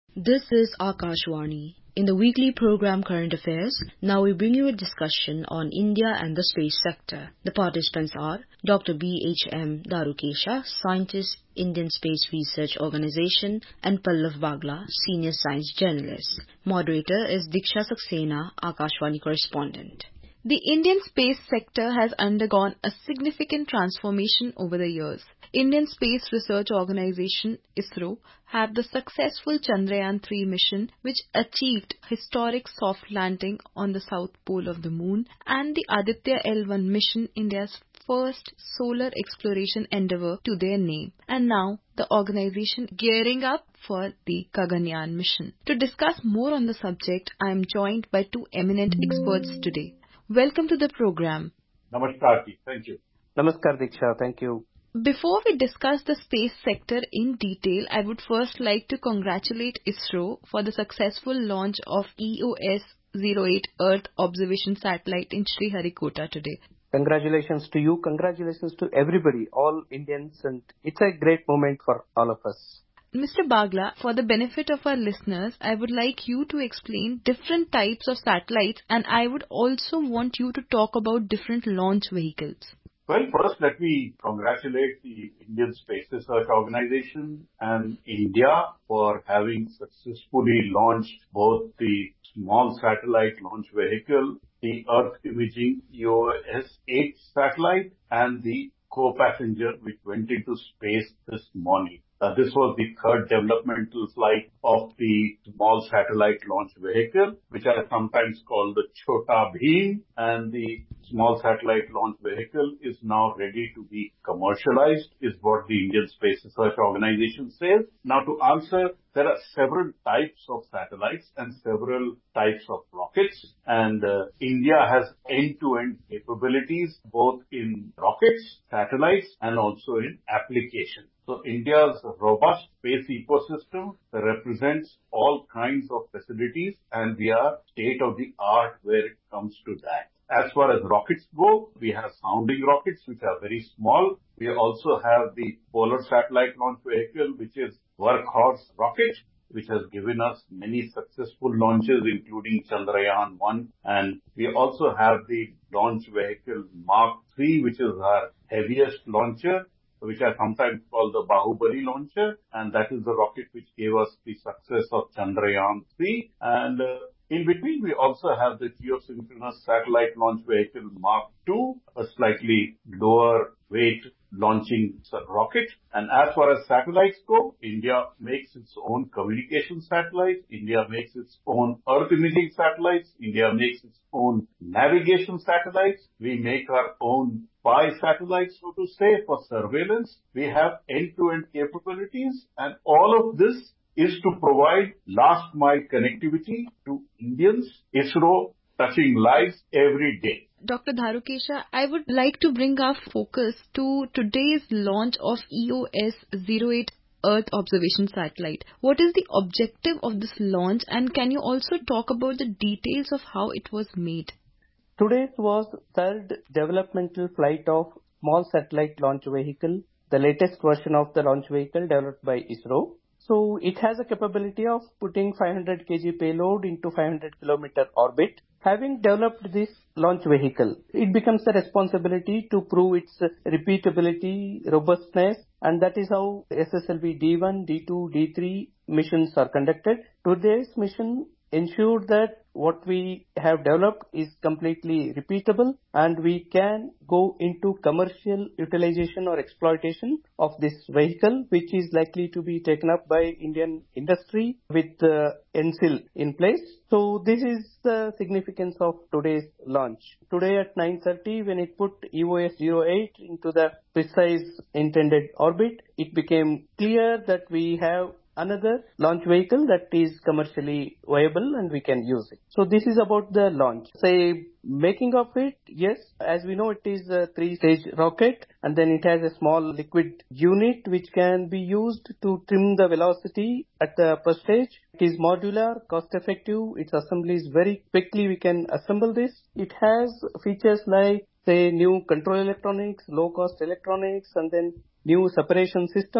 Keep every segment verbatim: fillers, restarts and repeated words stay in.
This is Akashvani. In the weekly program Current Affairs, now we bring you a discussion on India and the space sector. The participants are Doctor B H M Darukesha, Scientist, Indian Space Research Organisation, and Pallav Bagla, Senior Science Journalist. Moderator is Diksha Saxena, Akashvani correspondent. The Indian space sector has undergone a significant transformation over the years. Indian Space Research Organisation (ISRO) had the successful Chandrayaan three mission, which achieved historic soft landing on the south pole of the moon, and the Aditya L one mission, India's first solar exploration endeavour to their name. And now, the organisation gearing up for the Gaganyaan mission. To discuss more on the subject, I am joined by two eminent experts today. Welcome to the program. Namaskar, thank you. Namaskar, Diksha. Thank you. Before we discuss the space sector in detail, I would first like to congratulate ISRO for the successful launch of E O S zero eight Earth Observation Satellite in Sriharikota today. Congratulations to you. Congratulations to everybody, all Indians, and it's a great moment for all of us. Mister Bagla, for the benefit of our listeners, I would like you to explain different types of satellites, and I would also want you to talk about different launch vehicles. Well, first let me congratulate the Indian Space Research Organisation and India for having successfully launched both the small satellite launch vehicle, the Earth Imaging E O S eight satellite, and the co-passenger which went into space this morning. Uh, this was the third developmental flight of the small satellite launch vehicle, which are sometimes called the Chota Bheem, and the small satellite launch vehicle is now ready to be commercialized, is what the Indian Space Research Organisation says. Now, to answer, there are several types of satellites and several types of rockets, and uh, India has end-to-end capabilities both in rockets, satellites, and also in applications. So India's robust space ecosystem represents all kinds of facilities, and we are state-of-the-art where it comes to that. As far as rockets go, we have sounding rockets, which are very small. We also have the Polar Satellite Launch Vehicle, which is workhorse rocket, which has given us many successful launches, including Chandrayaan one. And we also have the launch vehicle Mark three, which is our heaviest launcher, which are sometimes called the Bahubali launcher, and that is the rocket which gave us the success of Chandrayaan three. And uh, in between, we also have the geosynchronous satellite launch vehicle Mark two, a slightly lower weight launching rocket. And as far as satellites go, India makes its own communication satellites, India makes its own Earth imaging satellites, India makes its own navigation satellites, we make our own spy satellites, so to say, for surveillance. We have end-to-end capabilities, and all of this is to provide last mile connectivity to Indians, ISRO touching lives every day. Doctor Darukesha, I would like to bring our focus to today's launch of E O S zero eight Earth Observation Satellite. What is the objective of this launch, and can you also talk about the details of how it was made? Today's was third developmental flight of small satellite launch vehicle, the latest version of the launch vehicle developed by ISRO. So it has a capability of putting five hundred kilograms payload into five hundred kilometer orbit. Having developed this launch vehicle, it becomes a responsibility to prove its repeatability, robustness, and that is how S S L V D one, D two, D three missions are conducted. Today's mission ensured that what we have developed is completely repeatable, and we can go into commercial utilization or exploitation of this vehicle, which is likely to be taken up by Indian industry with uh, N S I L in place. So this is the significance of today's launch. Today at nine thirty, when it put E O S zero eight into the precise intended orbit, it became clear that we have another launch vehicle that is commercially viable and we can use it. So this is about the launch. Say, making of it, yes, as we know, it is a three-stage rocket, and then it has a small liquid unit which can be used to trim the velocity at the first stage. It is modular, cost-effective, its assembly is very quickly, we can assemble this. It has features like, say, new control electronics, low-cost electronics, and then new separation systems.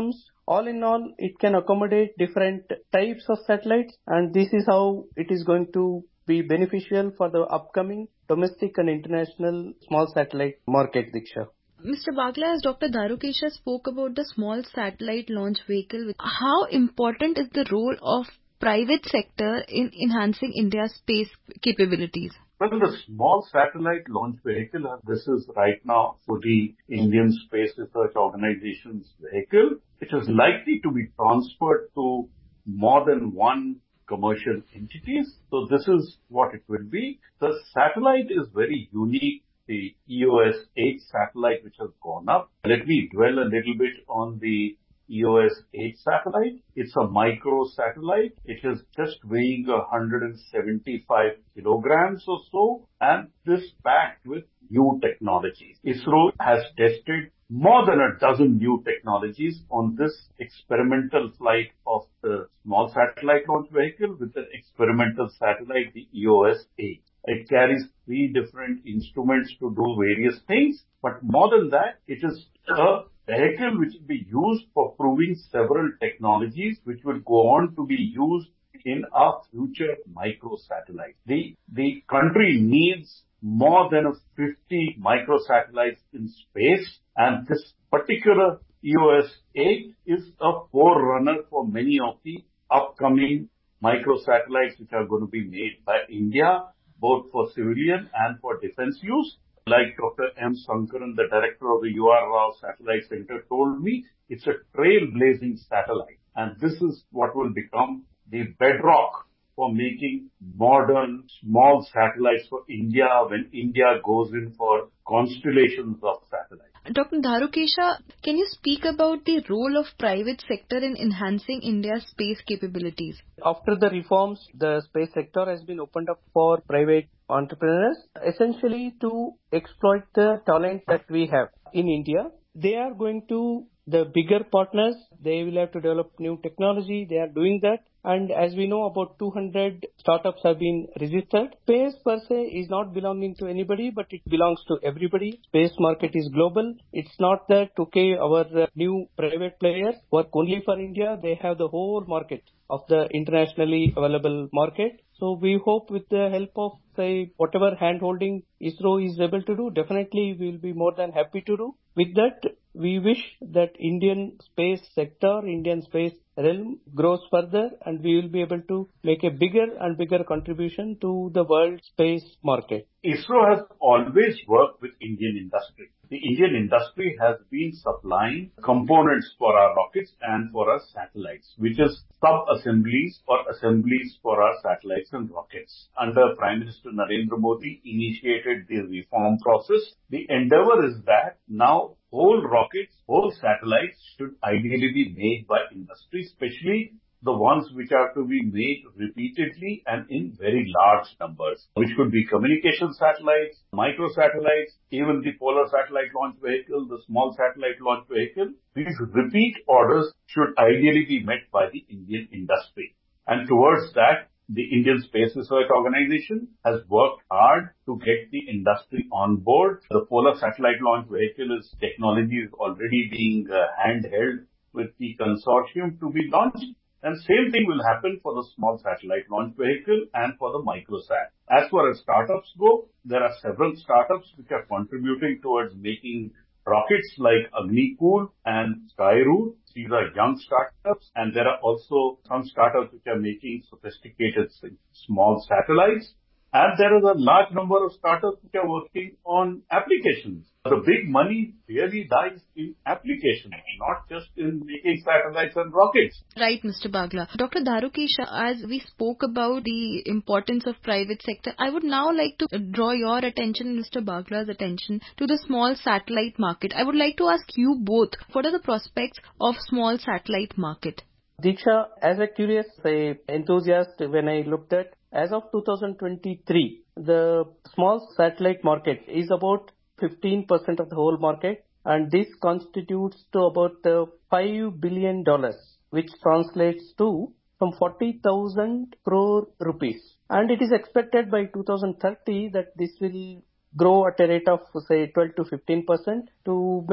all in all, it can accommodate different types of satellites, and this is how it is going to be beneficial for the upcoming domestic and international small satellite market, Diksha. Mister Bagla, as Doctor Darukesha spoke about the small satellite launch vehicle, how important is the role of private sector in enhancing India's space capabilities? Well, the small satellite launch vehicle, this is right now for the Indian Space Research Organization's vehicle, which is likely to be transferred to more than one commercial entities. So this is what it will be. The satellite is very unique, the E O S eight satellite which has gone up. Let me dwell a little bit on the E O S eight satellite. It's a micro satellite. It is just weighing one hundred seventy-five kilograms or so, and this packed with new technologies. ISRO has tested more than a dozen new technologies on this experimental flight of the small satellite launch vehicle with an experimental satellite, the E O S eight. It carries three different instruments to do various things, but more than that, it is a vehicle which will be used for proving several technologies which will go on to be used in our future microsatellites. The, the country needs more than fifty microsatellites in space, and this particular E O S eight is a forerunner for many of the upcoming microsatellites which are going to be made by India, both for civilian and for defense use. Like Doctor M. Sankaran, the director of the U R Rao Satellite Center, told me, it's a trailblazing satellite. And this is what will become the bedrock for making modern small satellites for India when India goes in for constellations of satellites. Doctor Darukesha, can you speak about the role of private sector in enhancing India's space capabilities? After the reforms, the space sector has been opened up for private entrepreneurs, essentially to exploit the talent that we have in India. They are going to, the bigger partners, they will have to develop new technology. They are doing that. And as we know, about two hundred startups have been registered. Space per se is not belonging to anybody, but it belongs to everybody. Space market is global. It's not that, okay, our uh, new private players work only for India. They have the whole market of the internationally available market. So we hope with the help of, say, whatever hand-holding ISRO is able to do, definitely we will be more than happy to do. With that, we wish that Indian space sector, Indian space realm grows further, and we will be able to make a bigger and bigger contribution to the world space market. ISRO has always worked with Indian industry. The Indian industry has been supplying components for our rockets and for our satellites, which is sub-assemblies or assemblies for our satellites and rockets. Under Prime Minister Narendra Modi initiated the reform process. The endeavor is that now whole rockets, whole satellites should ideally be made by industry, especially the ones which have to be made repeatedly and in very large numbers, which could be communication satellites, microsatellites, even the polar satellite launch vehicle, the small satellite launch vehicle. These repeat orders should ideally be met by the Indian industry. And towards that, the Indian Space Research Organization has worked hard to get the industry on board. The polar satellite launch vehicle is technology is already being uh, handheld with the consortium to be launched. And same thing will happen for the small satellite launch vehicle and for the microsat. As far as startups go, there are several startups which are contributing towards making rockets like Agnikul and Skyroot. These are young startups, and there are also some startups which are making sophisticated small satellites. And there is a large number of startups which are working on applications. The big money really lies in applications, not just in making satellites and rockets. Right, Mister Bagla. Doctor Darukesha, as we spoke about the importance of private sector, I would now like to draw your attention, Mister Bagla's attention, to the small satellite market. I would like to ask you both, what are the prospects of small satellite market? Diksha, as a curious say, enthusiast, when I looked at, as of two thousand twenty-three, the small satellite market is about fifteen percent of the whole market, and this constitutes to about uh, five billion dollars, which translates to some forty thousand crore rupees. And it is expected by two thousand thirty that this will grow at a rate of, say, twelve to fifteen percent to may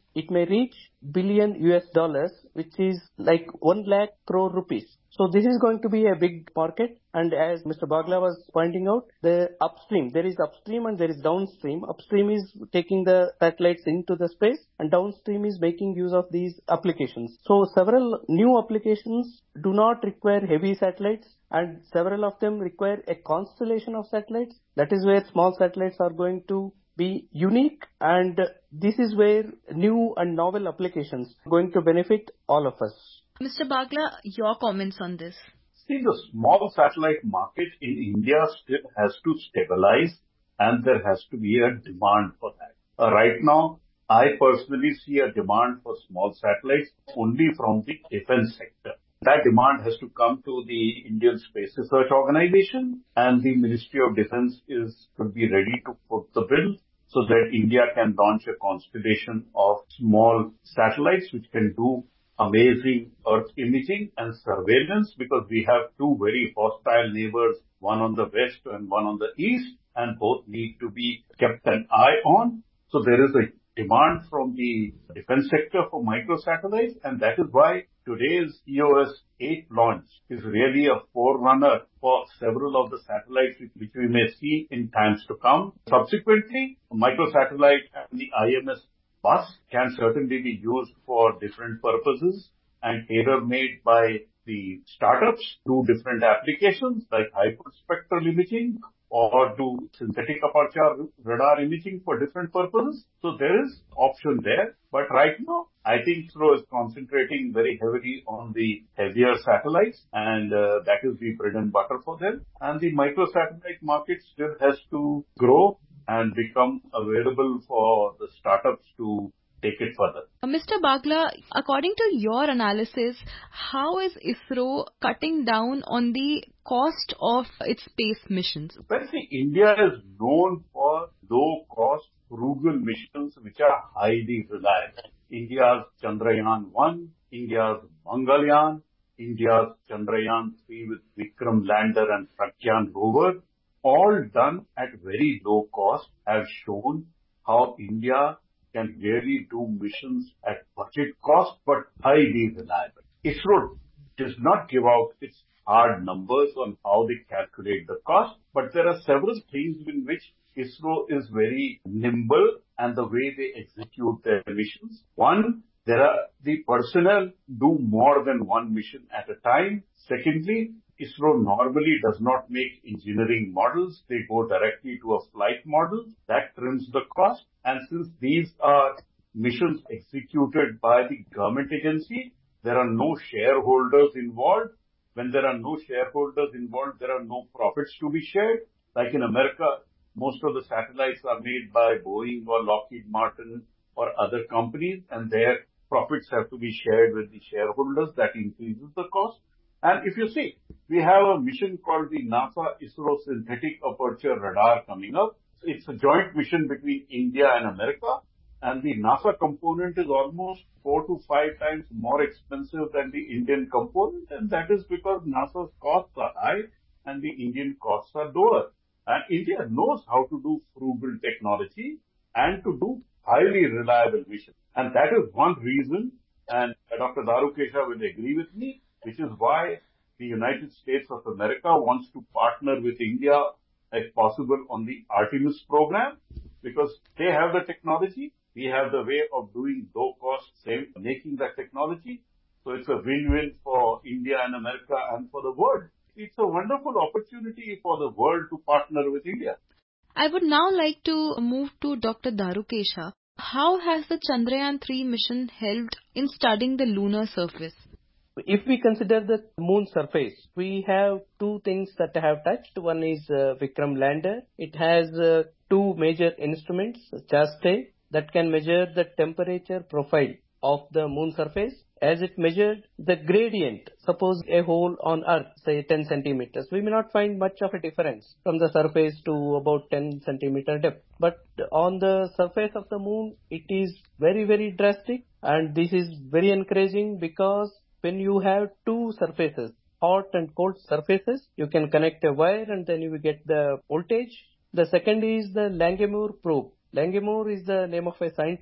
it may reach billion U S dollars, which is like one lakh crore rupees. So this is going to be a big market. And as Mister Bagla was pointing out, the upstream, there is upstream and there is downstream. Upstream is taking the satellites into the space and downstream is making use of these applications. So several new applications do not require heavy satellites and several of them require a constellation of satellites. That is where small satellites are going to be unique, and this is where new and novel applications are going to benefit all of us. Mister Bagla, your comments on this? See, the small satellite market in India still has to stabilize and there has to be a demand for that. Uh, right now, I personally see a demand for small satellites only from the defense sector. That demand has to come to the Indian Space Research Organization, and the Ministry of Defense is to be ready to put the bill so that India can launch a constellation of small satellites which can do amazing Earth imaging and surveillance, because we have two very hostile neighbors, one on the west and one on the east, and both need to be kept an eye on. So there is a demand from the defense sector for microsatellites, and that is why today's E O S eight launch is really a forerunner for several of the satellites which we may see in times to come. Subsequently, microsatellite and the I M S bus can certainly be used for different purposes and tailor-made by the startups to different applications like hyperspectral imaging or do synthetic aperture radar imaging for different purposes. So there is option there. But right now, I think ISRO is concentrating very heavily on the heavier satellites, and uh, that is the bread and butter for them. And the microsatellite market still has to grow and become available for the startups to take it further. Uh, Mister Bagla, according to your analysis, how is ISRO cutting down on the cost of its space missions? Well, see, India is known for low-cost, frugal missions which are highly reliable. India's Chandrayaan one, India's Mangalyaan, India's Chandrayaan three with Vikram lander and Pragyan rover, all done at very low cost, have shown how India can really do missions at budget cost but highly reliable. ISRO does not give out its hard numbers on how they calculate the cost, but there are several things in which ISRO is very nimble and the way they execute their missions. One, there are the personnel do more than one mission at a time. Secondly, ISRO normally does not make engineering models. They go directly to a flight model. That trims the cost. And since these are missions executed by the government agency, there are no shareholders involved. When there are no shareholders involved, there are no profits to be shared. Like in America, most of the satellites are made by Boeing or Lockheed Martin or other companies, and their profits have to be shared with the shareholders. That increases the cost. And if you see, we have a mission called the NASA-ISRO Synthetic Aperture Radar coming up. It's a joint mission between India and America, and the NASA component is almost four to five times more expensive than the Indian component, and that is because NASA's costs are high and the Indian costs are lower. And India knows how to do frugal technology and to do highly reliable missions. And that is one reason, and Doctor Darukesha will agree with me, which is why the United States of America wants to partner with India, if possible, on the Artemis program, because they have the technology, we have the way of doing low-cost, same, making that technology. So it's a win-win for India and America and for the world. It's a wonderful opportunity for the world to partner with India. I would now like to move to Doctor Darukesha. How has the Chandrayaan three mission helped in studying the lunar surface? If we consider the moon surface, we have two things that I have touched. One is uh, Vikram lander. It has uh, two major instruments, CHASTE, that can measure the temperature profile of the moon surface as it measured the gradient. Suppose a hole on Earth, say ten centimeters, we may not find much of a difference from the surface to about ten centimeter depth. But on the surface of the moon, it is very, very drastic, and this is very encouraging because when you have two surfaces, hot and cold surfaces, you can connect a wire and then you will get the voltage. The second is the Langmuir probe. Langmuir is the name of a scientist,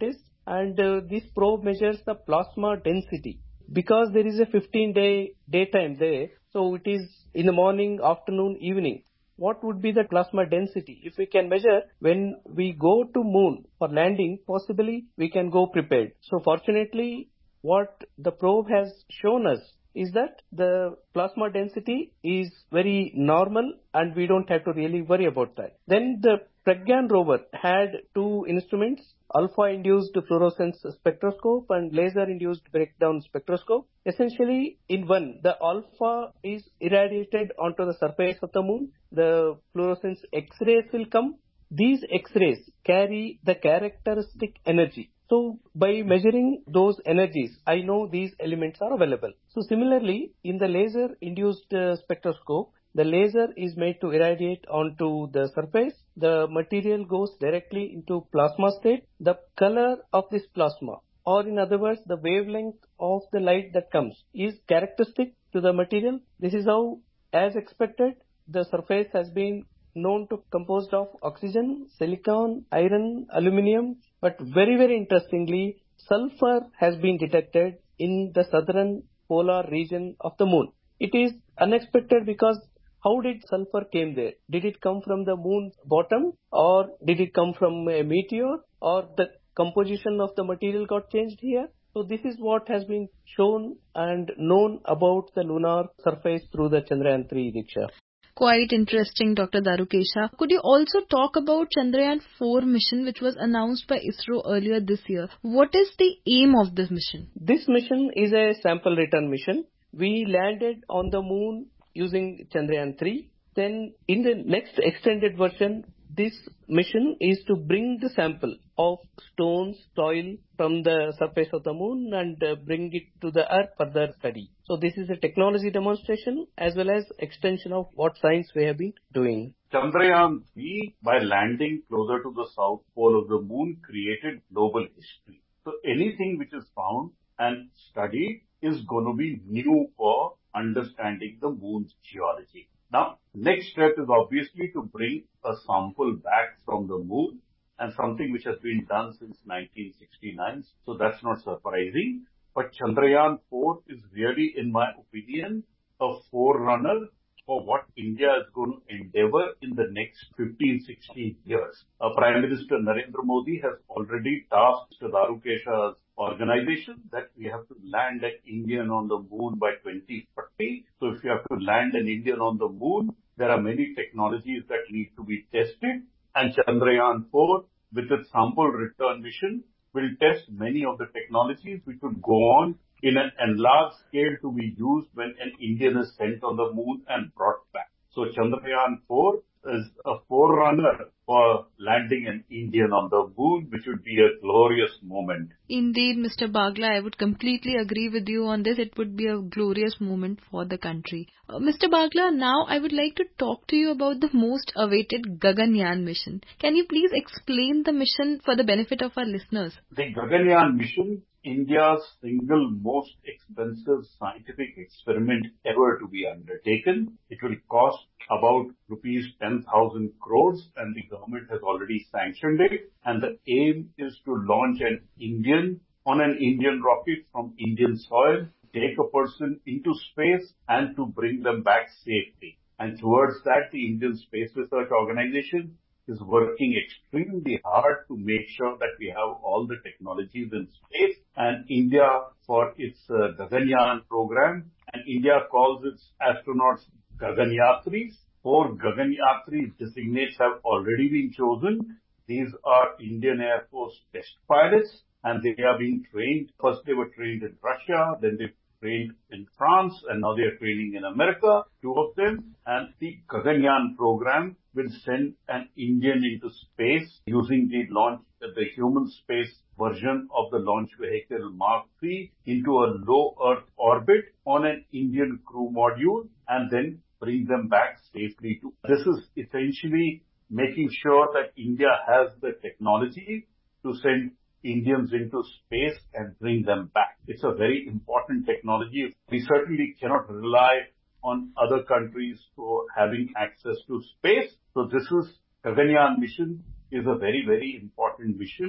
and uh, this probe measures the plasma density. Because there is a fifteen day daytime there, so it is in the morning, afternoon, evening. What would be the plasma density? If we can measure when we go to moon for landing, possibly we can go prepared. So fortunately, what the probe has shown us is that the plasma density is very normal and we don't have to really worry about that. Then the Pragyan rover had two instruments, alpha-induced fluorescence spectroscope and laser-induced breakdown spectroscope. Essentially, in one, the alpha is irradiated onto the surface of the moon. The fluorescence X-rays will come. These X-rays carry the characteristic energy. So by measuring those energies, I know these elements are available. So similarly, in the laser-induced uh, spectroscope, the laser is made to irradiate onto the surface. The material goes directly into plasma state. The color of this plasma, or in other words, the wavelength of the light that comes, is characteristic to the material. This is how, as expected, the surface has been known to composed of oxygen, silicon, iron, aluminium. But very, very interestingly, sulfur has been detected in the southern polar region of the moon. It is unexpected because how did sulfur came there? Did it come from the moon's bottom, or did it come from a meteor, or the composition of the material got changed here? So this is what has been shown and known about the lunar surface through the Chandrayaan three, Diksha. Quite interesting, Doctor Darukesha. Could you also talk about Chandrayaan four mission, which was announced by ISRO earlier this year? What is the aim of this mission? This mission is a sample return mission. We landed on the moon using Chandrayaan three. Then in the next extended version, this mission is to bring the sample of stones, soil from the surface of the moon and uh, bring it to the Earth for further study. So this is a technology demonstration as well as extension of what science we have been doing. Chandrayaan three, by landing closer to the south pole of the moon, created global history. So anything which is found and studied is going to be new for understanding the moon's geology. Now, next step is obviously to bring a sample back from the moon, and something which has been done since nineteen sixty-nine. So that's not surprising. But Chandrayaan four is really, in my opinion, a forerunner for what India is going to endeavor in the next fifteen, sixteen years. Uh, Prime Minister Narendra Modi has already tasked Mister Darukesha's organization that we have to land an Indian on the moon by twenty forty. So if you have to land an Indian on the moon, there are many technologies that need to be tested. And Chandrayaan four, with its sample return mission, will test many of the technologies which will go on in an enlarged scale to be used when an Indian is sent on the moon and brought back. So Chandrayaan four is a forerunner for landing an Indian on the moon, which would be a glorious moment. Indeed, Mister Bagla, I would completely agree with you on this. It would be a glorious moment for the country. Uh, Mister Bagla, now I would like to talk to you about the most awaited Gaganyaan mission. Can you please explain the mission for the benefit of our listeners? The Gaganyaan mission, India's single most expensive scientific experiment ever to be undertaken. It will cost about rupees ten thousand crores, and the government has already sanctioned it. And the aim is to launch an Indian on an Indian rocket from Indian soil, take a person into space and to bring them back safely. And towards that, the Indian Space Research Organization is working extremely hard to make sure that we have all the technologies in space. And India, for its uh, Gaganyaan program, and India calls its astronauts Gaganyatris. Four Gaganyatri designates have already been chosen. These are Indian Air Force test pilots, and they are being trained. First they were trained in Russia, then they trained in France, and now they are training in America, two of them. And the Gaganyaan program will send an Indian into space using the launch, the human space version of the launch vehicle Mark three into a low Earth orbit on an Indian crew module, and then bring them back safely to. This is essentially making sure that India has the technology to send Indians into space and bring them back. It's a very important technology. We certainly cannot rely on other countries for having access to space. So this is Gaganyaan mission is a very, very important mission.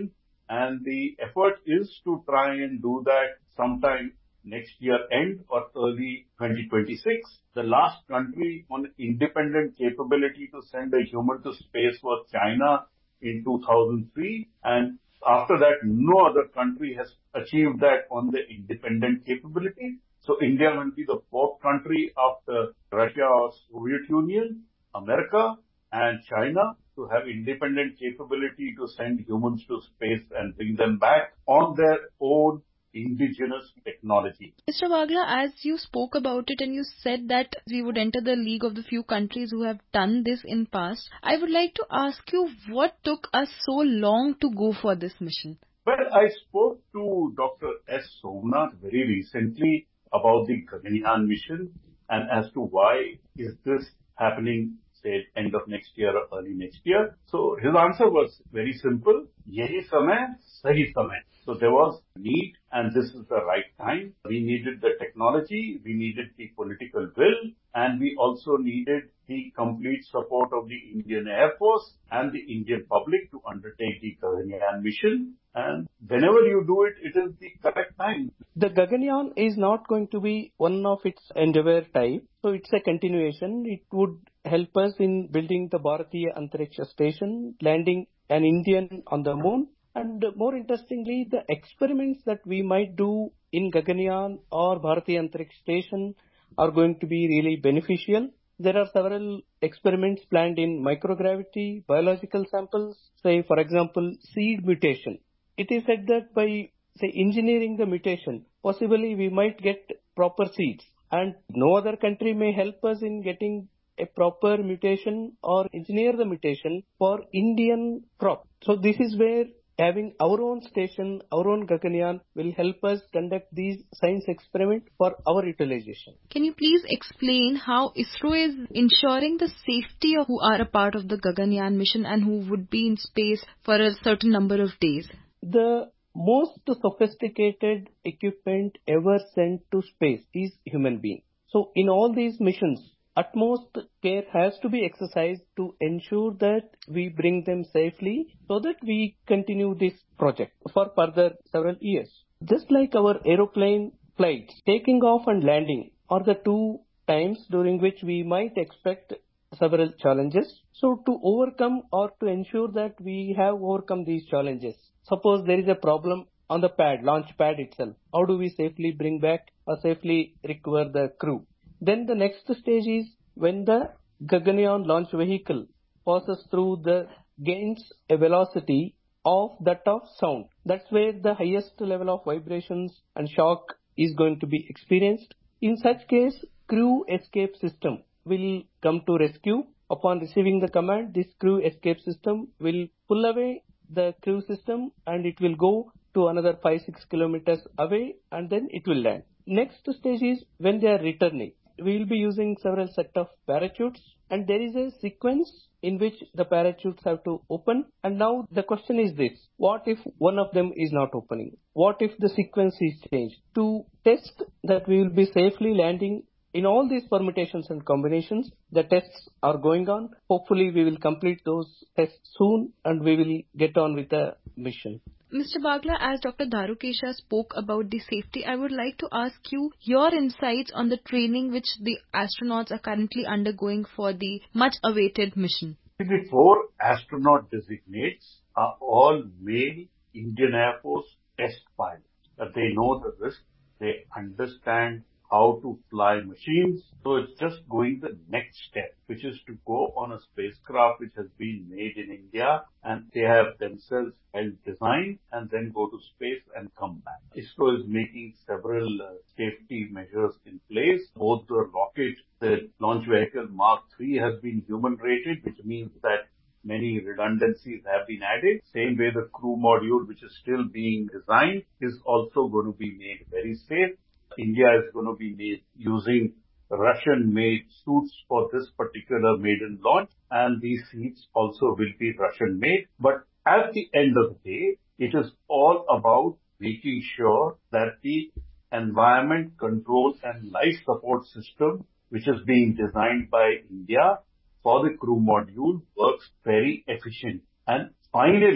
and the effort is to try and do that sometime next year end or early twenty twenty-six. The last country on independent capability to send a human to space was China in two thousand three, and after that no other country has achieved that on the independent capability. So India will be the fourth country after Russia or Soviet Union, America and China to have independent capability to send humans to space and bring them back on their own indigenous technology. Mister Bagla, as you spoke about it and you said that we would enter the league of the few countries who have done this in past, I would like to ask you what took us so long to go for this mission? Well, I spoke to Doctor S. Somnath very recently about the Gaganyaan mission and as to why is this happening, say, end of next year or early next year. So his answer was very simple. Yahi samay, sahi samay. So there was need and this is the right time. We needed the technology, we needed the political will, and we also needed the complete support of the Indian Air Force and the Indian public to undertake the Gaganyaan mission. And whenever you do it, it is the correct time. The Gaganyaan is not going to be one of its endeavor type. So it's a continuation. It would help us in building the Bharatiya Antariksha Station, landing an Indian on the moon. And more interestingly, the experiments that we might do in Gaganyaan or Bharatiya Antariksha Station are going to be really beneficial. There are several experiments planned in microgravity, biological samples, say for example, seed mutation. It is said that by, say, engineering the mutation, possibly we might get proper seeds. And no other country may help us in getting a proper mutation or engineer the mutation for Indian crop. So this is where having our own station, our own Gaganyaan will help us conduct these science experiments for our utilization. Can you please explain how ISRO is ensuring the safety of who are a part of the Gaganyaan mission and who would be in space for a certain number of days? The most sophisticated equipment ever sent to space is human being. So in all these missions, utmost care has to be exercised to ensure that we bring them safely so that we continue this project for further several years. Just like our aeroplane flights, taking off and landing are the two times during which we might expect several challenges. So to overcome or to ensure that we have overcome these challenges, suppose there is a problem on the pad, launch pad itself, how do we safely bring back or safely recover the crew? Then the next stage is when the Gaganyaan launch vehicle passes through the gains a velocity of that of sound. That's where the highest level of vibrations and shock is going to be experienced. In such case, crew escape system will come to rescue. Upon receiving the command, this crew escape system will pull away the crew system and it will go to another five to six kilometers away and then it will land. Next stage is when they are returning. We will be using several set of parachutes and there is a sequence in which the parachutes have to open. And now the question is this, what if one of them is not opening? What if the sequence is changed? To test that we will be safely landing in all these permutations and combinations, the tests are going on. Hopefully we will complete those tests soon and we will get on with the mission. Mister Bagla, as Doctor Darukesha spoke about the safety, I would like to ask you your insights on the training which the astronauts are currently undergoing for the much-awaited mission. The four astronaut designates are all male Indian Air Force test pilots. That they know the risk, they understand how to fly machines. So it's just going the next step, which is to go on a spacecraft which has been made in India and they have themselves helped design and then go to space and come back. ISRO is making several uh, safety measures in place. Both the rocket, the launch vehicle Mark three has been human rated, which means that many redundancies have been added. Same way the crew module, which is still being designed, is also going to be made very safe. India is going to be made using Russian-made suits for this particular maiden launch, and these seats also will be Russian-made. But at the end of the day, it is all about making sure that the environment control and life support system, which is being designed by India for the crew module, works very efficient. And finally,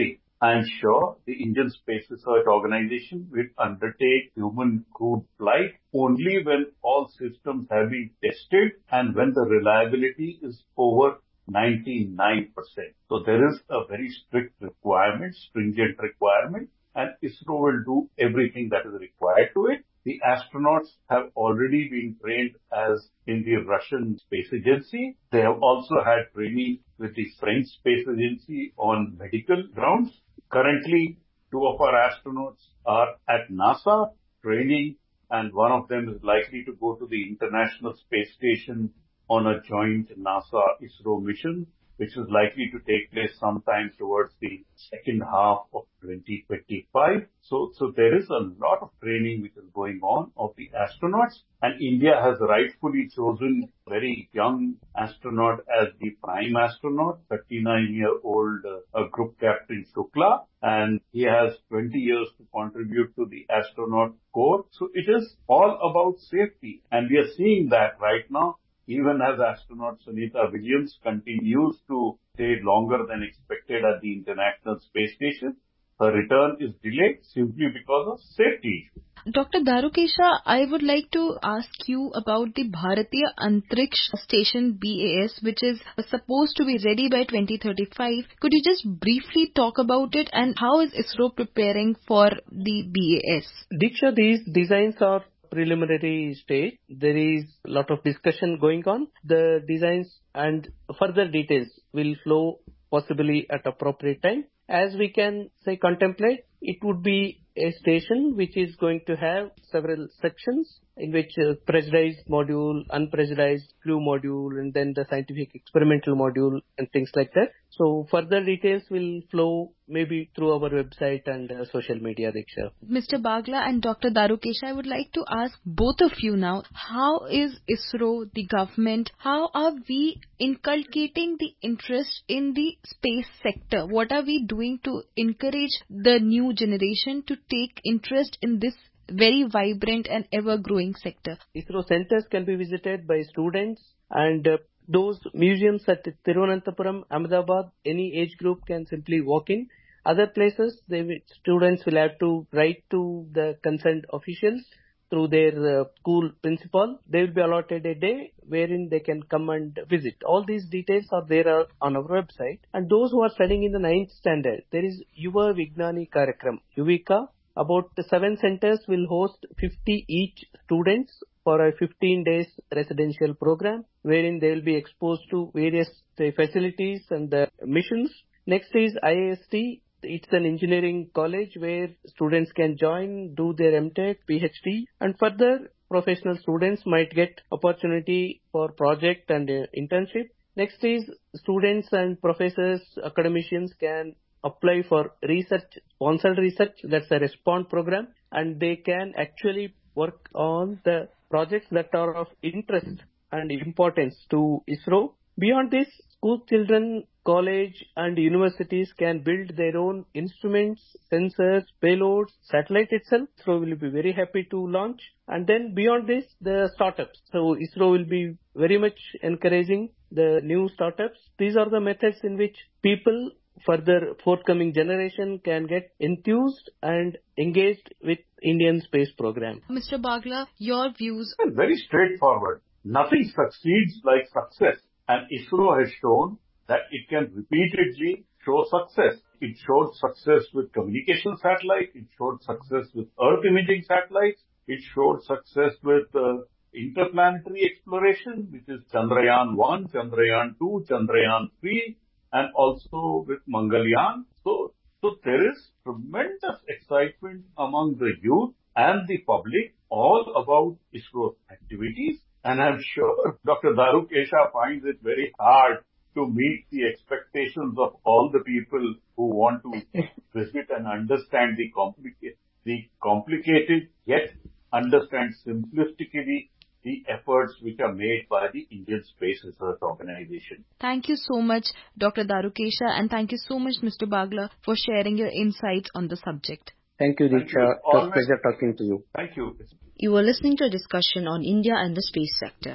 I am sure the Indian Space Research Organization will undertake human crewed flight only when all systems have been tested and when the reliability is over ninety-nine percent. So there is a very strict requirement, stringent requirement, and ISRO will do everything that is required to it. The astronauts have already been trained as in the Russian Space Agency. They have also had training with the French Space Agency on medical grounds. Currently, two of our astronauts are at NASA training, and one of them is likely to go to the International Space Station on a joint NASA-ISRO mission, which is likely to take place sometime towards the second half of twenty twenty-five. So, so there is a lot of training which is going on of the astronauts, and India has rightfully chosen a very young astronaut as the prime astronaut, thirty-nine-year-old uh, Group Captain Shukla, and he has twenty years to contribute to the astronaut corps. So it is all about safety, and we are seeing that right now. Even as astronaut Sunita Williams continues to stay longer than expected at the International Space Station, her return is delayed simply because of safety issues. Doctor Darukesha, I would like to ask you about the Bharatiya Antariksh Station B A S, which is supposed to be ready by twenty thirty-five. Could you just briefly talk about it, and how is ISRO preparing for the B A S? Diksha, these designs are preliminary stage. There is a lot of discussion going on. The designs and further details will flow possibly at appropriate time. As we can say contemplate, it would be a station which is going to have several sections in which uh, pressurized module, unpressurized crew module, and then the scientific experimental module and things like that. So further details will flow maybe through our website and uh, social media, Diksha. Mister Bagla and Doctor Darukesha, I would like to ask both of you now, how is ISRO, the government, how are we inculcating the interest in the space sector? What are we doing to encourage the new generation to take interest in this very vibrant and ever-growing sector? ISRO centers can be visited by students, and uh, those museums at Thiruvananthapuram, Ahmedabad, any age group can simply walk in. Other places, they will, students will have to write to the concerned officials through their uh, school principal. They will be allotted a day wherein they can come and visit. All these details are there on our website. And those who are studying in the ninth standard, there is Yuva Vignani Karakram, Yuvika. About seven centers will host fifty each students for a fifteen days residential program, wherein they will be exposed to various say, facilities and the missions. Next is I I S T. It's an engineering college where students can join, do their M Tech, P H D, and further professional students might get opportunity for project and uh, internship. Next is students and professors, academicians can apply for research, sponsored research, that's a RESPOND program, and they can actually work on the projects that are of interest and importance to ISRO. Beyond this, school children, college and universities can build their own instruments, sensors, payloads, satellite itself. ISRO will be very happy to launch. And then beyond this, the startups. So ISRO will be very much encouraging the new startups. These are the methods in which people, further forthcoming generation, can get enthused and engaged with Indian space program. Mister Bagla, your views? Well, very straightforward. Nothing succeeds like success. And ISRO has shown that it can repeatedly show success. It showed success with communication satellite. It showed success with Earth imaging satellites. It showed success with uh, interplanetary exploration, which is Chandrayaan one, Chandrayaan two, Chandrayaan three, and also with Mangalyaan. So, so there is tremendous excitement among the youth and the public all about ISRO's activities. And I'm sure Doctor Darukesha finds it very hard to meet the expectations of all the people who want to visit and understand the, complica- the complicated yet understand simplistically the efforts which are made by the Indian Space Research Organization. Thank you so much, Doctor Darukesha, and thank you so much, Mister Bagla, for sharing your insights on the subject. Thank you, Diksha. It was a pleasure talking to you. Thank you. You were listening to a discussion on India and the space sector.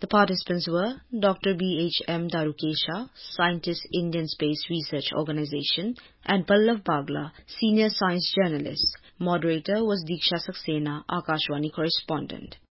The participants were Doctor B H M Darukesha, Scientist, Indian Space Research Organisation, and Pallav Bagla, Senior Science Journalist. Moderator was Diksha Saxena, Akashvani correspondent.